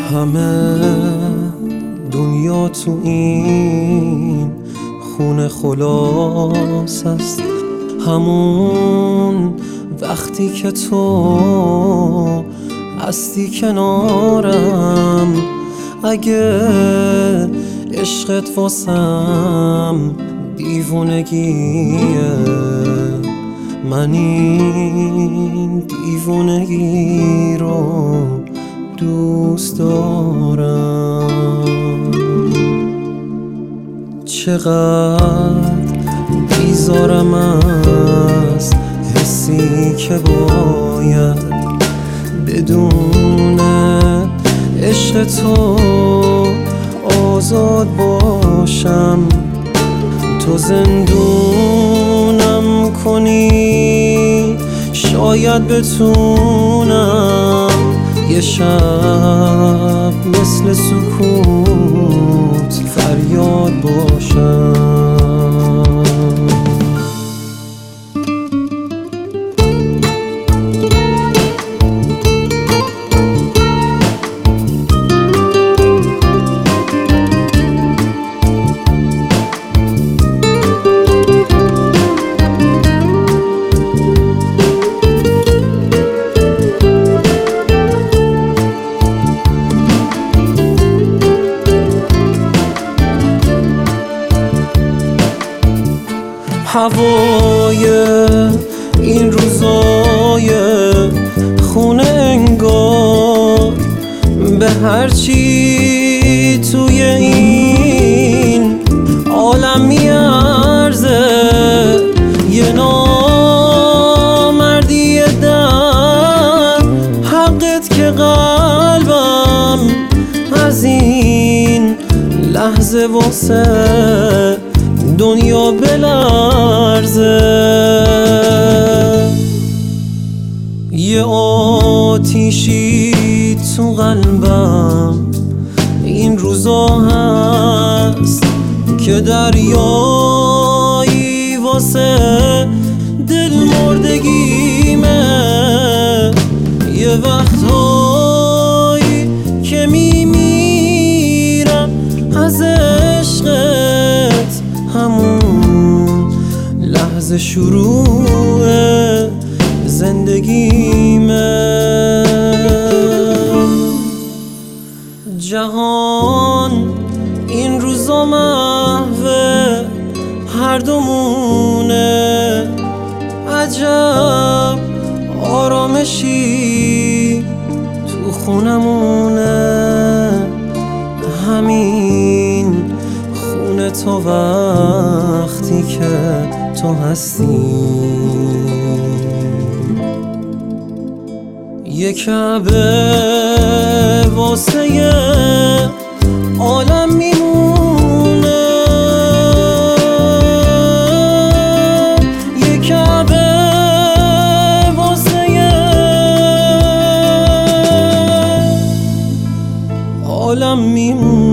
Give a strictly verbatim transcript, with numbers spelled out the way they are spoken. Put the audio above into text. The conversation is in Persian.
همه دنیا تو این خونه خلاص است، همون وقتی که تو هستی کنارم. اگه عشقت واسم دیوونگیه، من این دیوونگی رو دوست دارم. چقدر بیزارم از حسی که باید بدون عشق تو آزاد باشم. تو زندونم کنی شاید بتونم یه شب مثل سکوت فریاد باشم. هوای این روزای خونه انگار به هرچی توی این عالم میارزه. یه نامردی در حقت که قلبم از این لحظه واسه دنیا بلرزه. یه آتیشی تو قلبم این روزا هست که دریایی واسه دل مردگیمه. یه وقتهایی که میمیرم از عشقت، همون لحظه شروع زندگیمه. جهان این روزا محوه هر دومونه، عجب آرامشی تو خونمونه. همین خونه تا وقتی که تو هستی، یه کعبه واسه یه عالم میمونه. یه کعبه واسه یه عالم میمونه.